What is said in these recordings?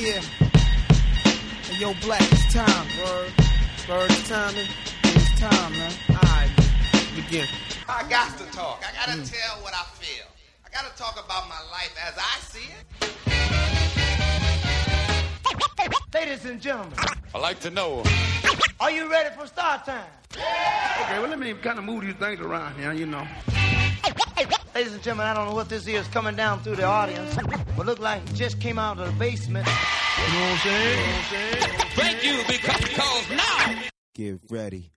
Yeah. Hey, yo, Black, it's time. Word, it's time, man. It's time, man. All right, begin. I got to talk. I got to tell what I feel. I got to talk about my life as I see it. Ladies and gentlemen, I like to know. Are you ready for start time? Okay, well, let me kind of move these things around here, you know. Ladies and gentlemen, I don't know what this is coming down through the audience, but look like it just came out of the basement. You know what I'm saying? Thank you, because now. Get ready.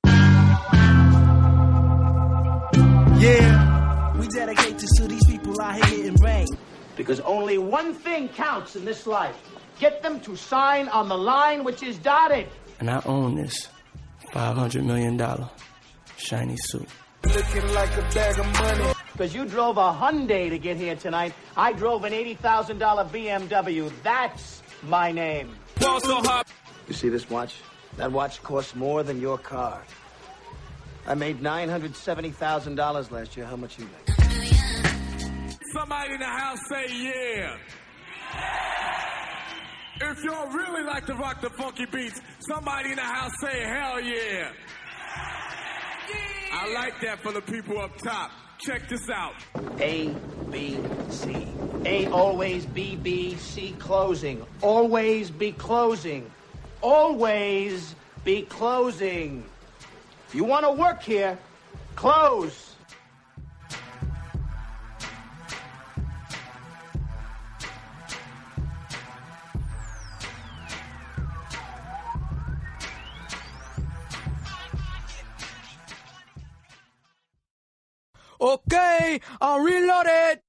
Yeah, we dedicate this to these people out here getting rain. Because only one thing counts in this life. Get them to sign on the line which is dotted. And I own this $500 million shiny suit. Looking like a bag of money. Because you drove a Hyundai to get here tonight. I drove an $80,000 BMW. That's my name. You see this watch? That watch costs more than your car. I made $970,000 last year. How much you make? Somebody in the house say yeah. If y'all really like to rock the funky beats, somebody in the house say hell yeah. I like that for the people up top. Check this out. A, B, C. A, always, B, B, C, closing. Always be closing. Always be closing. If you want to work here, close. Okay, I'm reloaded.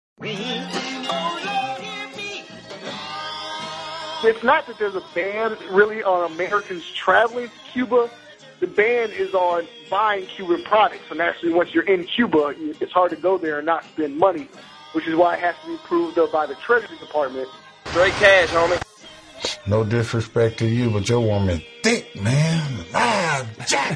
It's not that there's a ban really on Americans traveling to Cuba. The ban is on buying Cuban products. And actually, once you're in Cuba, it's hard to go there and not spend money, which is why it has to be approved by the Treasury Department. Straight cash, homie. No disrespect to you, but your woman thick, man. Ah, Jack.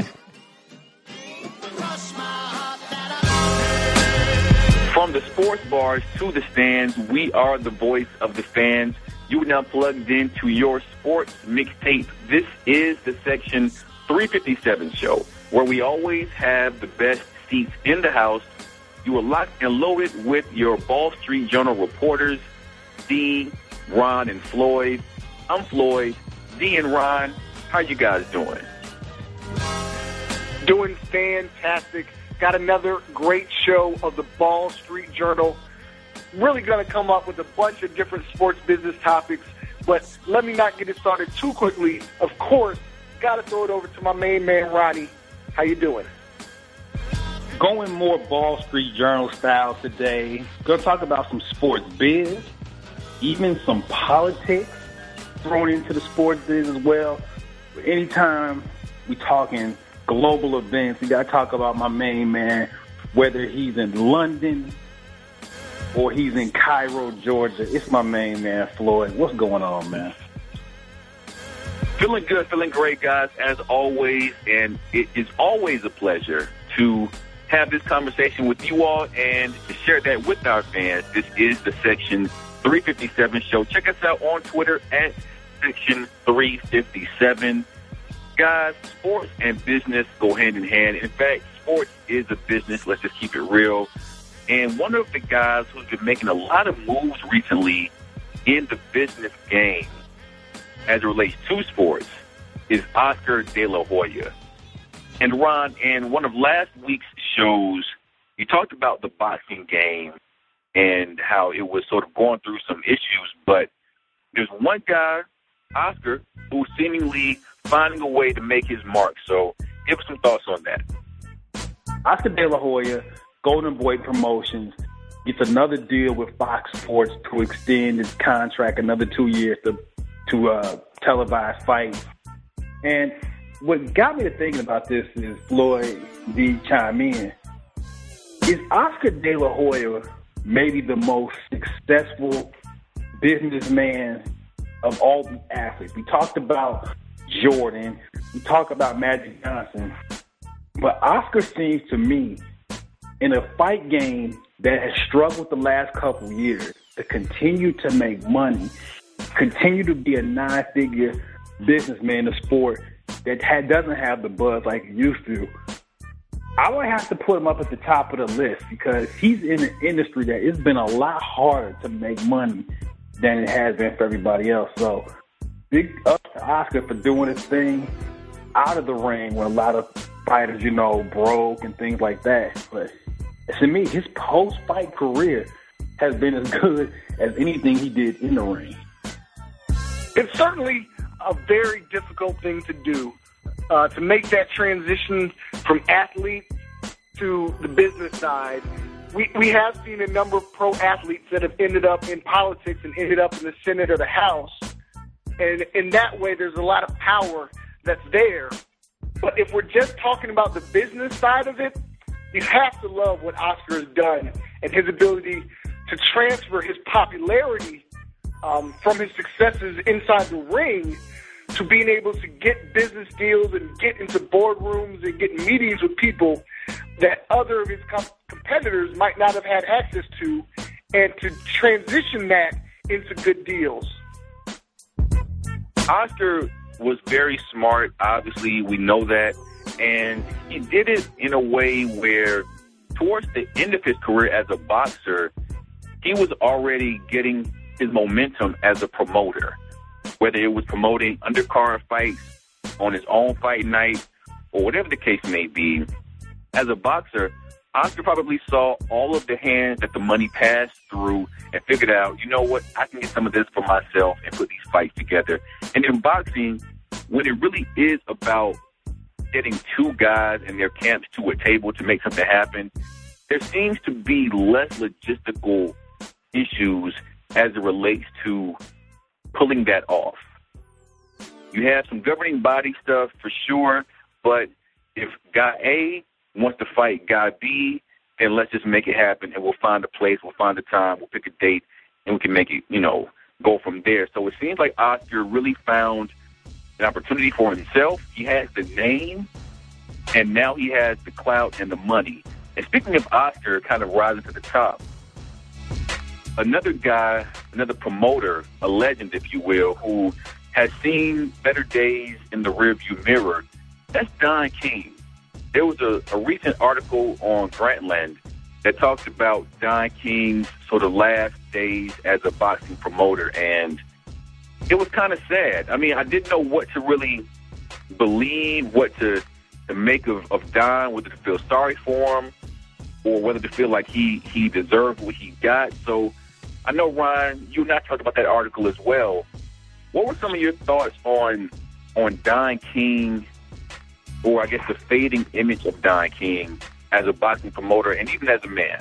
From the sports bars to the stands, we are the voice of the fans. You are now plugged into your sports mixtape. This is the Section 357 show, where we always have the best seats in the house. You are locked and loaded with your Ball Street Journal reporters, D, Ron, and Floyd. I'm Floyd. D and Ron, how you guys doing? Doing fantastic. Got another great show of the Ball Street Journal. Really going to come up with a bunch of different sports business topics, but let me not get it started too quickly. Of course, got to throw it over to my main man, Ronnie. How you doing? Going more Ball Street Journal style today. Going to talk about some sports biz, even some politics thrown into the sports biz as well. But anytime we talking global events, we got to talk about my main man, whether he's in London or he's in Cairo, Georgia. It's my main man, Floyd. What's going on, man? Feeling good, feeling great, guys, as always. And it is always a pleasure to have this conversation with you all and to share that with our fans. This is the Section 357 show. Check us out on Twitter at Section 357. Guys, sports and business go hand in hand. In fact, sports is a business. Let's just keep it real. And one of the guys who's been making a lot of moves recently in the business game as it relates to sports is Oscar De La Hoya. And Ron, in one of last week's shows, you talked about the boxing game and how it was sort of going through some issues. But there's one guy, Oscar, who's seemingly finding a way to make his mark. So give us some thoughts on that. Oscar De La Hoya, Golden Boy Promotions, gets another deal with Fox Sports to extend his contract another 2 years to televise fights. And what got me to thinking about this is, Floyd, D, chime in, is Oscar De La Hoya maybe the most successful businessman of all the athletes? We talked about Jordan, we talked about Magic Johnson, but Oscar seems to me, in a fight game that has struggled the last couple years, to continue to make money, continue to be a 9-figure businessman in the sport that doesn't have the buzz like he used to, I would have to put him up at the top of the list because he's in an industry that it's been a lot harder to make money than it has been for everybody else. So big up to Oscar for doing his thing out of the ring when a lot of fighters, broke and things like that. But to me, his post-fight career has been as good as anything he did in the ring. It's certainly a very difficult thing to do, to make that transition from athlete to the business side. We have seen a number of pro athletes that have ended up in politics and ended up in the Senate or the House. And in that way, there's a lot of power that's there. But if we're just talking about the business side of it, you have to love what Oscar has done and his ability to transfer his popularity from his successes inside the ring to being able to get business deals and get into boardrooms and get meetings with people that other of his competitors might not have had access to, and to transition that into good deals. Oscar was very smart, obviously, we know that, and he did it in a way where towards the end of his career as a boxer, he was already getting his momentum as a promoter, whether it was promoting undercard fights on his own fight night or whatever the case may be. As a boxer, Oscar probably saw all of the hands that the money passed through and figured out, you know what, I can get some of this for myself and put these fights together. And in boxing, when it really is about getting two guys in their camps to a table to make something happen, there seems to be less logistical issues as it relates to pulling that off. You have some governing body stuff for sure, but if guy A wants to fight guy B, then let's just make it happen, and we'll find a place, we'll find a time, we'll pick a date, and we can make it, go from there. So it seems like Oscar really found an opportunity for himself. He has the name, and now he has the clout and the money. And speaking of Oscar kind of rising to the top, another guy, another promoter, a legend, if you will, who has seen better days in the rearview mirror, that's Don King. There was a recent article on Grantland that talked about Don King's sort of last days as a boxing promoter, and it was kind of sad. I mean, I didn't know what to really believe, what to make of Don, whether to feel sorry for him or whether to feel like he deserved what he got. So I know, Ryan, you and I talked about that article as well. What were some of your thoughts on Don King, or I guess the fading image of Don King as a boxing promoter and even as a man?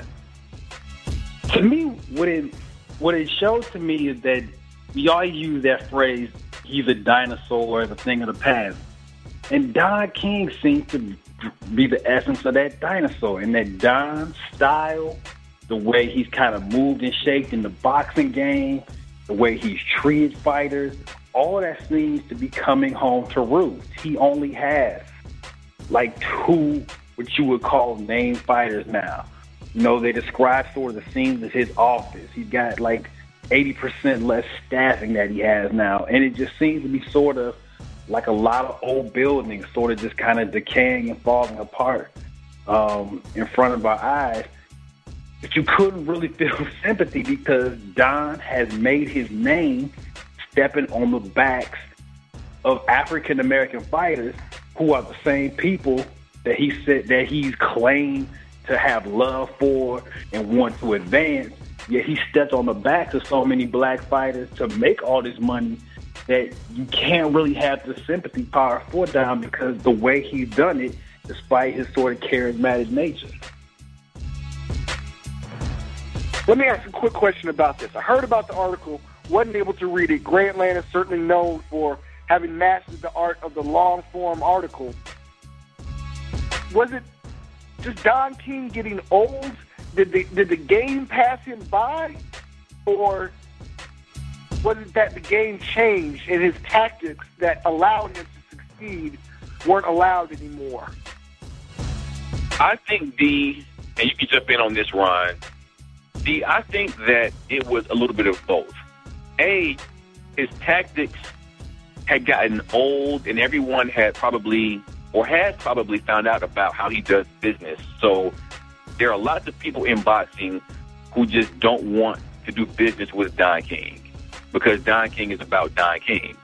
To me, what it shows to me is that we all use that phrase, he's a dinosaur, as a thing of the past. And Don King seems to be the essence of that dinosaur. And that Don style, the way he's kind of moved and shaped in the boxing game, the way he's treated fighters, all that seems to be coming home to roost. He only has like two, what you would call named fighters now. They describe sort of the scenes of his office. He's got like 80% less staffing that he has now. And it just seems to be sort of like a lot of old buildings sort of just kind of decaying and falling apart in front of our eyes. But you couldn't really feel sympathy because Don has made his name stepping on the backs of African-American fighters who are the same people that he said that he's claimed to have love for and want to advance. Yet he stepped on the backs of so many black fighters to make all this money that you can't really have the sympathy power for Don because the way he's done it, despite his sort of charismatic nature. Let me ask a quick question about this. I heard about the article, wasn't able to read it. Grantland is certainly known for having mastered the art of the long-form article. Was it just Don King getting old? Did the game pass him by? Or was it that the game changed and his tactics that allowed him to succeed weren't allowed anymore? I think and you can jump in on this, Ron, I think that it was a little bit of both. his tactics had gotten old, and everyone had probably found out about how he does business. So there are lots of people in boxing who just don't want to do business with Don King because Don King is about Don King.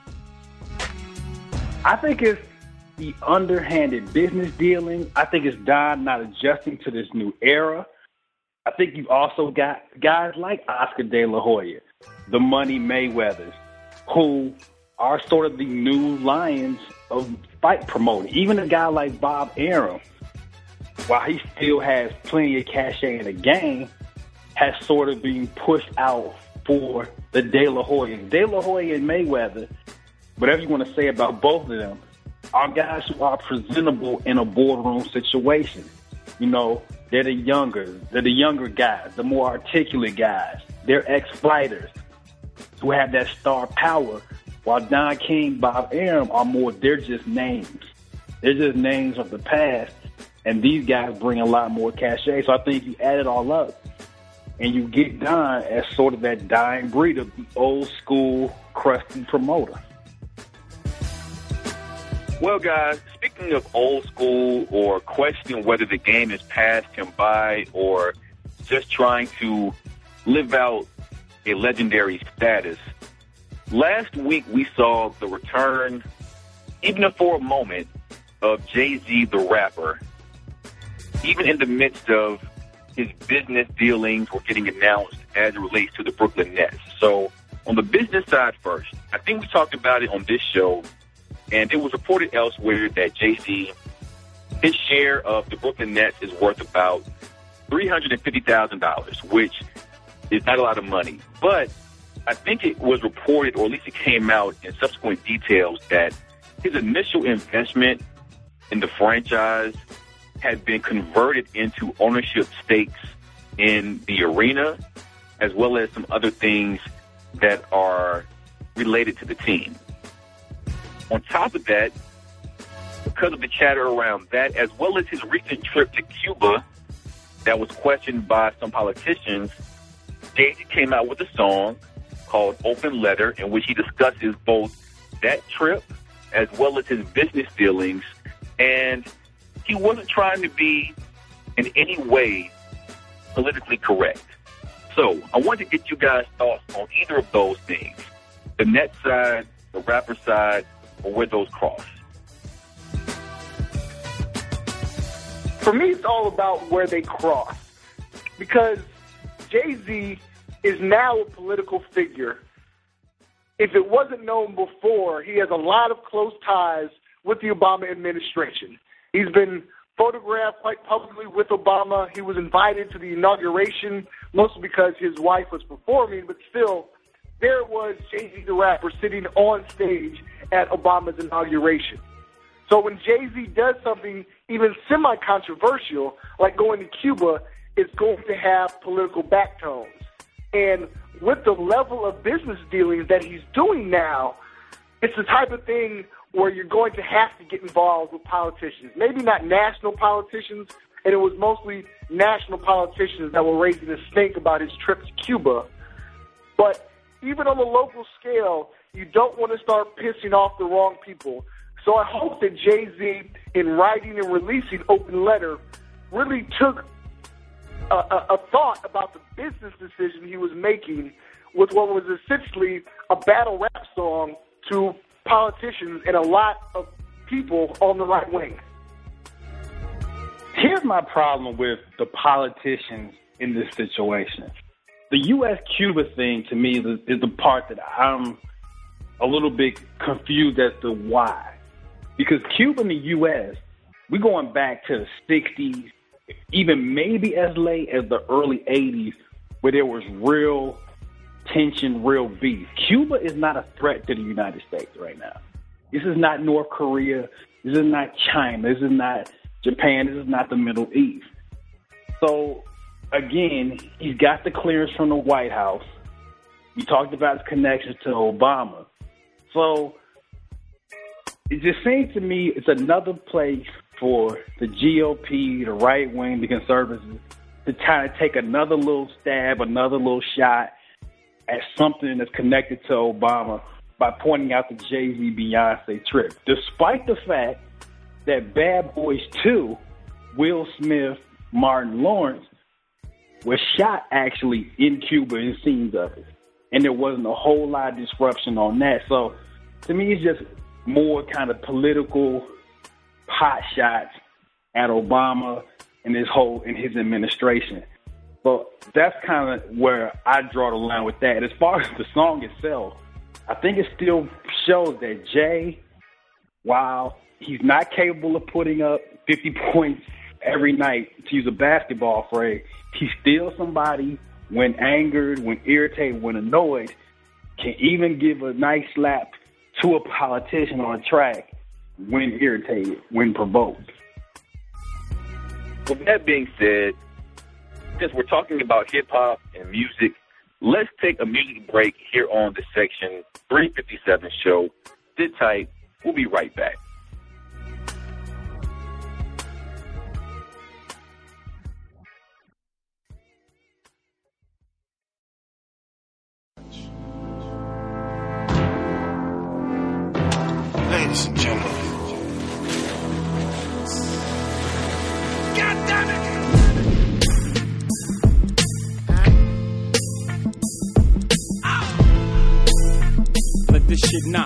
I think it's the underhanded business dealing. I think it's Don not adjusting to this new era. I think you've also got guys like Oscar De La Hoya, the Money Mayweathers, who are sort of the new lions of fight promoting. Even a guy like Bob Arum, while he still has plenty of cachet in the game, has sort of been pushed out for the De La Hoya. De La Hoya and Mayweather, whatever you want to say about both of them, are guys who are presentable in a boardroom situation. You know, they're the younger guys, the more articulate guys. They're ex-fighters who have that star power, while Don King, Bob Arum they're just names. They're just names of the past, and these guys bring a lot more cachet. So I think you add it all up, and you get Don as sort of that dying breed of the old school, crusty promoter. Well, guys, speaking of old school or questioning whether the game has passed him by or just trying to live out a legendary status, last week we saw the return, even for a moment, of Jay-Z the rapper. Even in the midst of his business dealings were getting announced as it relates to the Brooklyn Nets. So on the business side first, I think we talked about it on this show, and it was reported elsewhere that Jay-Z, his share of the Brooklyn Nets is worth about $350,000, which is not a lot of money. But I think it was reported, or at least it came out in subsequent details, that his initial investment in the franchise had been converted into ownership stakes in the arena, as well as some other things that are related to the team. On top of that, because of the chatter around that, as well as his recent trip to Cuba that was questioned by some politicians, Jay-Z came out with a song called Open Letter, in which he discusses both that trip as well as his business dealings. And he wasn't trying to be in any way politically correct. So I wanted to get you guys' thoughts on either of those things, the net side, the rapper side, or where those cross. For me, it's all about where they cross. Because Jay-Z is now a political figure. If it wasn't known before, he has a lot of close ties with the Obama administration. He's been photographed quite publicly with Obama. He was invited to the inauguration, mostly because his wife was performing, but still, there it was, Jay-Z the rapper sitting on stage at Obama's inauguration. So when Jay-Z does something even semi-controversial, like going to Cuba, it's going to have political backtones. And with the level of business dealings that he's doing now, it's the type of thing where you're going to have to get involved with politicians. Maybe not national politicians, and it was mostly national politicians that were raising a stink about his trip to Cuba. But even on the local scale, you don't want to start pissing off the wrong people. So I hope that Jay-Z, in writing and releasing Open Letter, really took a thought about the business decision he was making with what was essentially a battle rap song to politicians and a lot of people on the right wing. Here's my problem with the politicians in this situation. The U.S.-Cuba thing, to me, is the part that I'm a little bit confused as to why. Because Cuba and the U.S., we're going back to the 60s, even maybe as late as the early 80s, where there was real tension, real beef. Cuba is not a threat to the United States right now. This is not North Korea. This is not China. This is not Japan. This is not the Middle East. So, again, he's got the clearance from the White House. We talked about his connections to Obama. So, it just seems to me it's another place for the GOP, the right wing, the conservatives, to try to take another little stab, another little shot at something that's connected to Obama, by pointing out the Jay-Z Beyonce trip, despite the fact that Bad Boys 2, Will Smith, Martin Lawrence, was shot actually in Cuba in scenes of it. And there wasn't a whole lot of disruption on that. So to me, it's just more kind of political pot shots at Obama and his administration. So that's kind of where I draw the line with that. As far as the song itself, I think it still shows that Jay, while he's not capable of putting up 50 points every night, to use a basketball phrase, he's still somebody, when angered, when irritated, when annoyed, can even give a nice slap to a politician on a track when irritated, when provoked. With that being said, since we're talking about hip-hop and music, let's take a music break here on the Section 357 show. Sit tight. We'll be right back. Ladies and gentlemen. God damn it! Let this shit knock.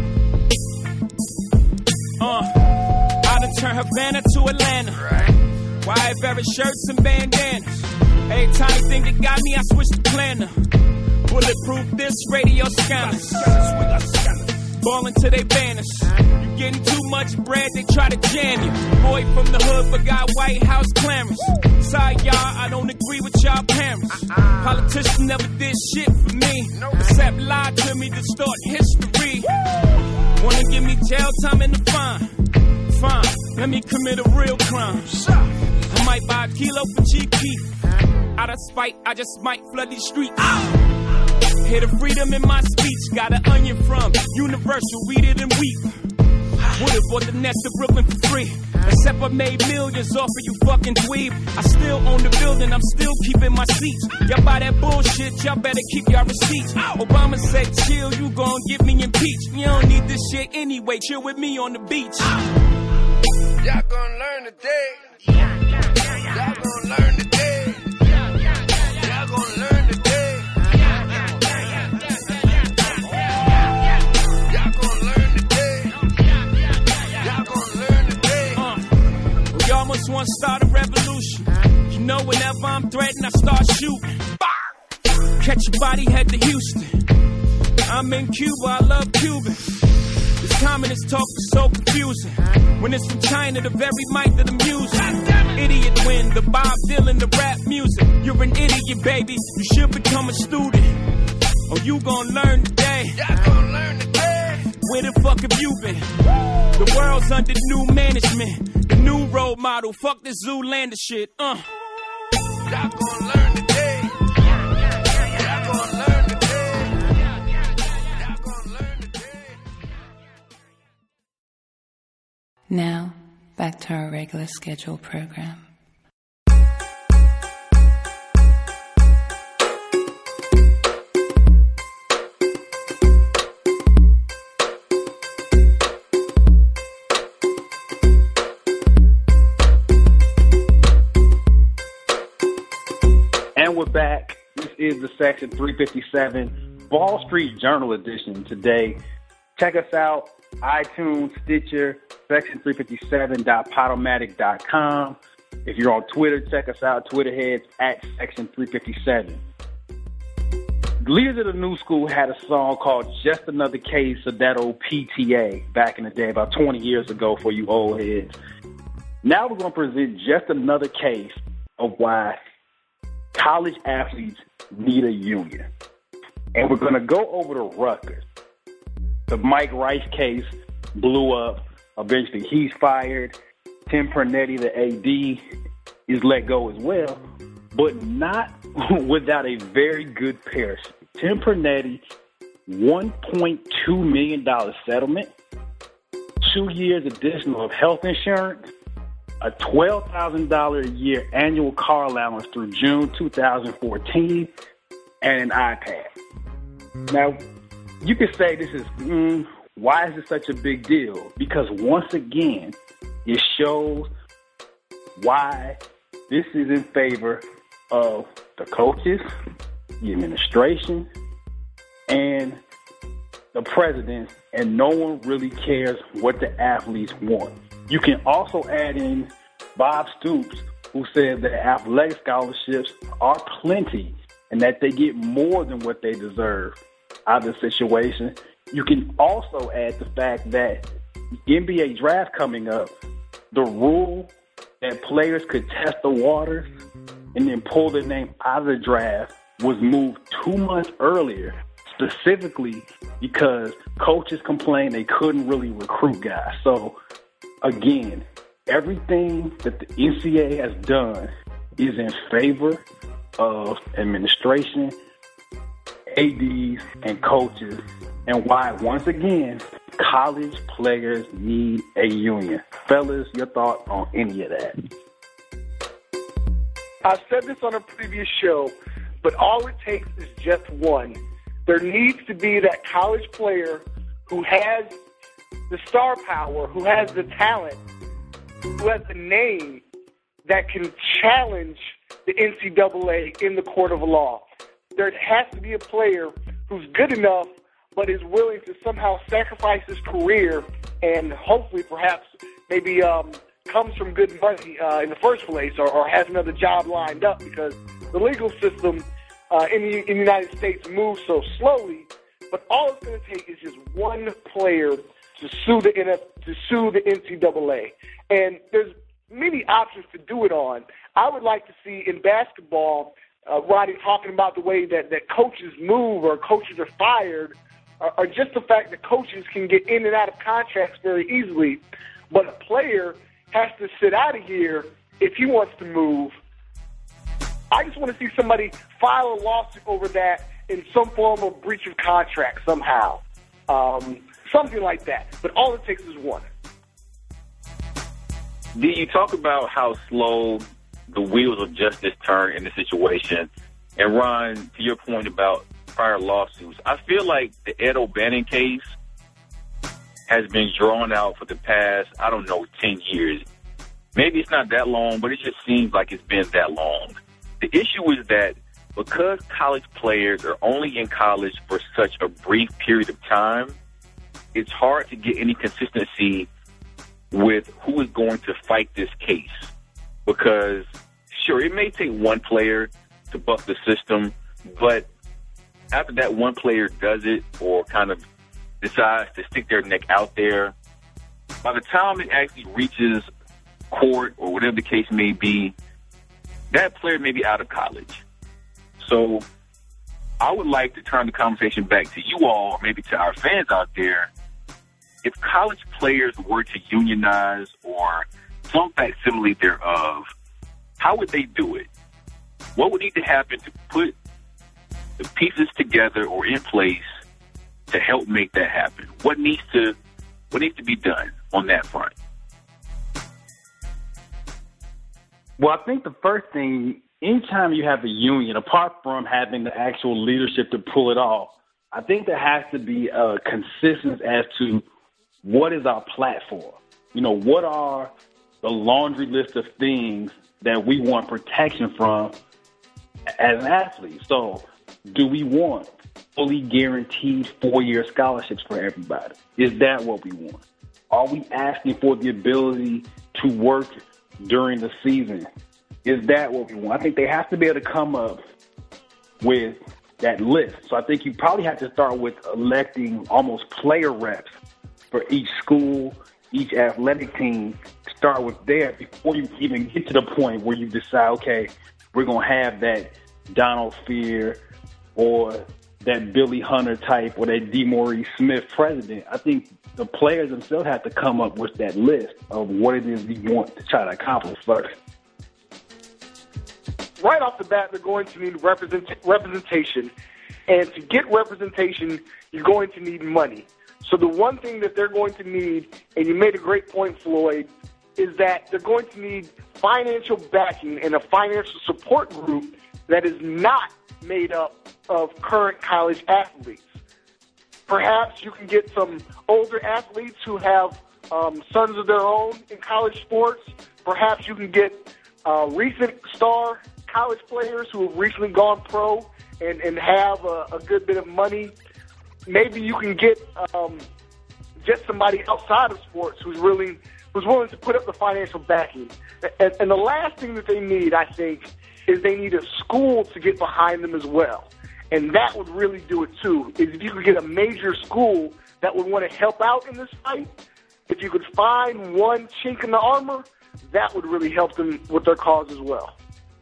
I done turned Havana to Atlanta. Right. Wide Barrett shirts and bandanas. Every time you think it got me, I switch the planner. Bulletproof this radio scanners. Ballin' to they banners. You getting too much bread, they try to jam you. Boy from the hood, but got White House clamors. Sorry, y'all, I don't agree with y'all parents. Politicians never did shit for me, except lie to me, distort history. Wanna give me jail time and the fine? Fine, let me commit a real crime. I might buy a kilo for GP. Out of spite, I just might flood these streets. Hear the freedom in my speech. Got an onion from Universal, read it and weep. Would've bought the nest of Brooklyn for free, except I made millions off of you fucking dweeb. I still own the building, I'm still keeping my seats. Y'all buy that bullshit, y'all better keep y'all receipts. Obama said chill, you gon' get me impeached. You don't need this shit anyway, chill with me on the beach. Y'all gonna learn today. Y'all gonna learn today. Y'all gonna learn today. Almost want to start a revolution. You know, whenever I'm threatened, I start shooting. Catch your body, head to Houston. I'm in Cuba, I love Cubans. This communist talk is so confusing. When it's from China, the very mic that I'm using. Idiot win, the Bob Dylan, the rap music. You're an idiot, baby. You should become a student. Oh, you gon' learn today. Y'all gonna learn today. Where the fuck have you been? The world's under new management. The new role model. Fuck this Zoolander shit. Y'all gonna learn today. Y'all gonna learn today. Y'all gonna learn today. Now, back to our regular scheduled program. And we're back. This is the Section 357 Ball Street Journal edition today. Check us out, iTunes, Stitcher, section357.podomatic.com. If you're on Twitter, check us out, Twitter heads at Section 357. The leaders of the new school had a song called Just Another Case of That Old PTA back in the day, about 20 years ago for you old heads. Now we're going to present just another case of why college athletes need a union. And we're going to go over to Rutgers. The Mike Rice case blew up. Eventually he's fired. Tim Pernetti, the AD, is let go as well, but not without a very good parachute. Tim Pernetti, $1.2 million settlement, 2 years additional of health insurance, a $12,000 a year annual car allowance through June 2014, and an iPad. Now, you could say this is, why is this such a big deal? Because once again, it shows why this is in favor of the coaches, the administration, and the president, and no one really cares what the athletes want. You can also add in Bob Stoops, who said that athletic scholarships are plenty and that they get more than what they deserve out of the situation. You can also add the fact that the NBA draft coming up, the rule that players could test the waters and then pull their name out of the draft was moved 2 months earlier, specifically because coaches complained they couldn't really recruit guys. So, again, everything that the NCAA has done is in favor of administration, ADs, and coaches, and why, once again, college players need a union. Fellas, your thoughts on any of that? I've said this on a previous show, but all it takes is just one. There needs to be that college player who has the star power, who has the talent, who has the name that can challenge the NCAA in the court of law. There has to be a player who's good enough but is willing to somehow sacrifice his career and hopefully perhaps maybe comes from good money in the first place or has another job lined up, because the legal system in the United States moves so slowly. But all it's going to take is just one player to sue the NCAA. And there's many options to do it on. I would like to see in basketball, Roddy, talking about the way that coaches move or coaches are fired, or just the fact that coaches can get in and out of contracts very easily, but a player has to sit out a year if he wants to move. I just want to see somebody file a lawsuit over that in some form of breach of contract somehow. Something like that. But all it takes is one. D, you talk about how slow the wheels of justice turn in this situation. And Ron, to your point about prior lawsuits, I feel like the Ed O'Bannon case has been drawn out for the past, 10 years. Maybe it's not that long, but it just seems like it's been that long. The issue is that because college players are only in college for such a brief period of time, it's hard to get any consistency with who is going to fight this case. Because, sure, it may take one player to buck the system, but after that one player does it or kind of decides to stick their neck out there, by the time it actually reaches court or whatever the case may be, that player may be out of college. So I would like to turn the conversation back to you all, or maybe to our fans out there. If college players were to unionize or some facsimile thereof, how would they do it? What would need to happen to put the pieces together or in place to help make that happen? What needs to be done on that front? Well, I think the first thing, anytime you have a union, apart from having the actual leadership to pull it off, I think there has to be a consistency as to what is our platform. What are the laundry list of things that we want protection from as an athlete? So do we want fully guaranteed 4-year scholarships for everybody? Is that what we want? Are we asking for the ability to work during the season? Is that what we want? I think they have to be able to come up with that list. So I think you probably have to start with electing almost player reps for each school, each athletic team. Start with there before you even get to the point where you decide, okay, we're going to have that Donald Fear or that Billy Hunter type or that DeMaurice Smith president. I think the players themselves have to come up with that list of what it is we want to try to accomplish first. Right off the bat, they're going to need representation. And to get representation, you're going to need money. So the one thing that they're going to need, and you made a great point, Floyd, is that they're going to need financial backing and a financial support group that is not made up of current college athletes. Perhaps you can get some older athletes who have sons of their own in college sports. Perhaps you can get recent star college players who have recently gone pro and have a good bit of money. Maybe you can get just somebody outside of sports who's willing to put up the financial backing. And the last thing that they need, I think, is they need a school to get behind them as well. And that would really do it, too, is if you could get a major school that would want to help out in this fight. If you could find one chink in the armor, that would really help them with their cause as well.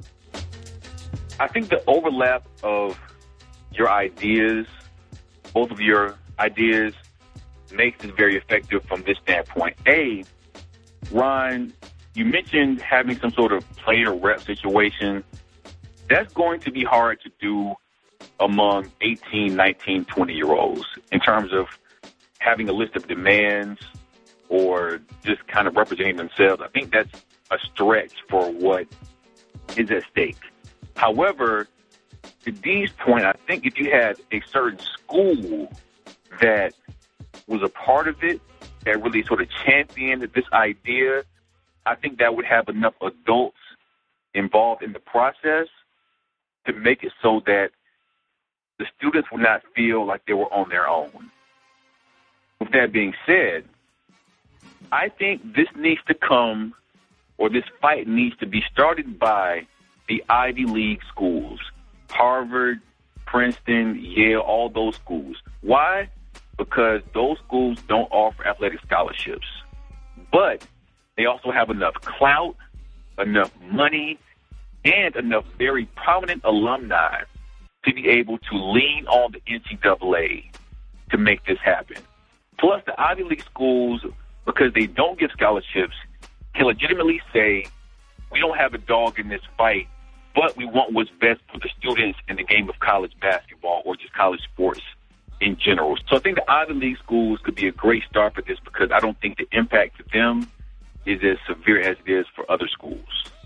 I think the overlap of your ideas, both of your ideas, makes it very effective from this standpoint. A, Ron, you mentioned having some sort of player rep situation. That's going to be hard to do among 18, 19, 20-year-olds in terms of having a list of demands or just kind of representing themselves. I think that's a stretch for what is at stake. However, to Dee's point, I think if you had a certain school that was a part of it, that really sort of championed this idea, I think that would have enough adults involved in the process to make it so that the students would not feel like they were on their own. With that being said, I think this needs to come, or this fight needs to be started by the Ivy League schools, Harvard, Princeton, Yale, all those schools. Why? Because those schools don't offer athletic scholarships. But they also have enough clout, enough money, and enough very prominent alumni to be able to lean on the NCAA to make this happen. Plus, the Ivy League schools, because they don't give scholarships, can legitimately say, we don't have a dog in this fight, but we want what's best for the students in the game of college basketball or just college sports in general. So I think the Ivy League schools could be a great start for this because I don't think the impact to them is as severe as it is for other schools.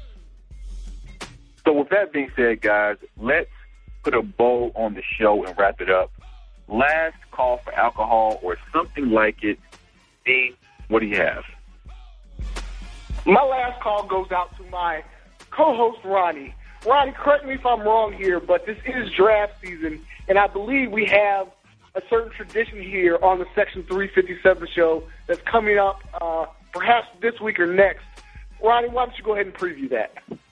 So with that being said, guys, let's put a bow on the show and wrap it up. Last call for alcohol or something like it. Dee, what do you have? My last call goes out to my co-host, Ronnie. Ronnie, correct me if I'm wrong here, but this is draft season, and I believe we have a certain tradition here on the Section 357 show that's coming up perhaps this week or next. Ronnie, why don't you go ahead and preview that?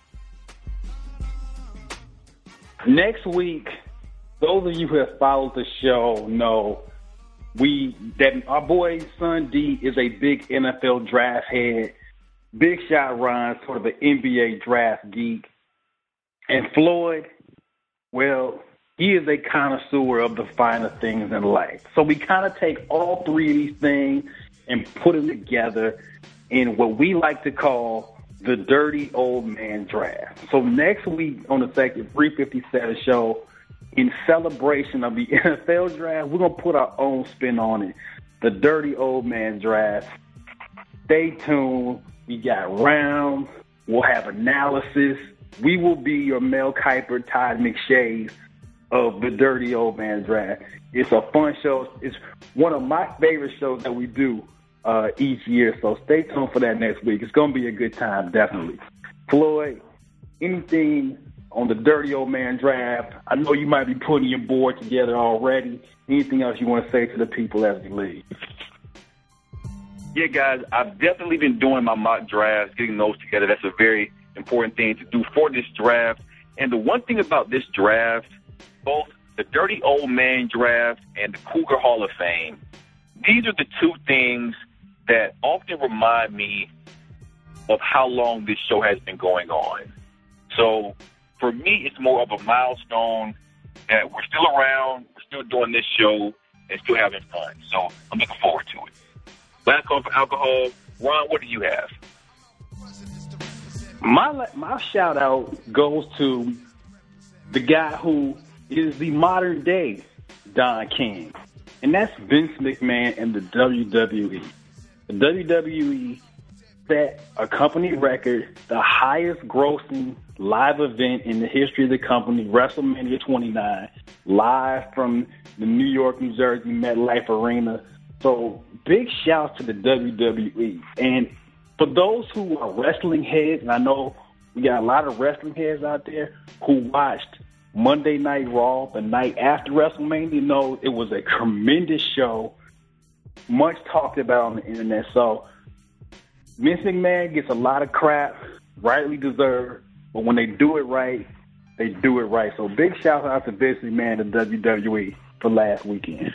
Next week, those of you who have followed the show know that our boy Son D is a big NFL draft head. Big Shot Ron, sort of an NBA draft geek. And Floyd, well, he is a connoisseur of the finer things in life. So we kind of take all three of these things and put them together in what we like to call the dirty old man draft. So next week on the Section 357 show, in celebration of the NFL draft, we're going to put our own spin on it. The dirty old man draft. Stay tuned. We got rounds. We'll have analysis. We will be your Mel Kiper, Todd McShay of the dirty old man draft. It's a fun show. It's one of my favorite shows that we do each year. So stay tuned for that next week. It's going to be a good time, definitely. Floyd, anything on the dirty old man draft? I know you might be putting your board together already. Anything else you want to say to the people as we leave? Yeah, guys, I've definitely been doing my mock drafts, getting those together. That's a very important thing to do for this draft. And the one thing about this draft, both the Dirty Old Man draft and the Cougar Hall of Fame, these are the two things that often remind me of how long this show has been going on. So for me, it's more of a milestone that we're still around, we're still doing this show, and still having fun. So I'm looking forward to it. Last call for alcohol. Ron, what do you have? My shout out goes to the guy who is the modern day Don King, and that's Vince McMahon and the WWE. The WWE set a company record, the highest grossing live event in the history of the company, WrestleMania 29. live from the New York, New Jersey MetLife Arena. So big shouts to the WWE. And for those who are wrestling heads, and I know we got a lot of wrestling heads out there who watched Monday Night Raw the night after WrestleMania, know it was a tremendous show, much talked about on the internet. So Vince McMahon gets a lot of crap, rightly deserved, but when they do it right, they do it right. So big shout out to Vince McMahon and WWE for last weekend.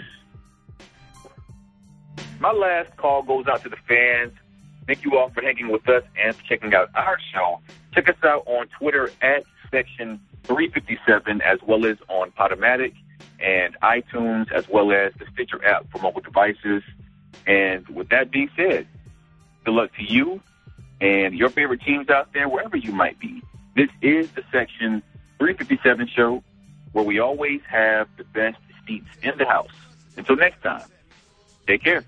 My last call goes out to the fans. Thank you all for hanging with us and for checking out our show. Check us out on Twitter at Section 357, as well as on Podomatic and iTunes, as well as the Stitcher app for mobile devices. And with that being said, good luck to you and your favorite teams out there, wherever you might be. This is the Section 357 show, where we always have the best seats in the house. Until next time, take care.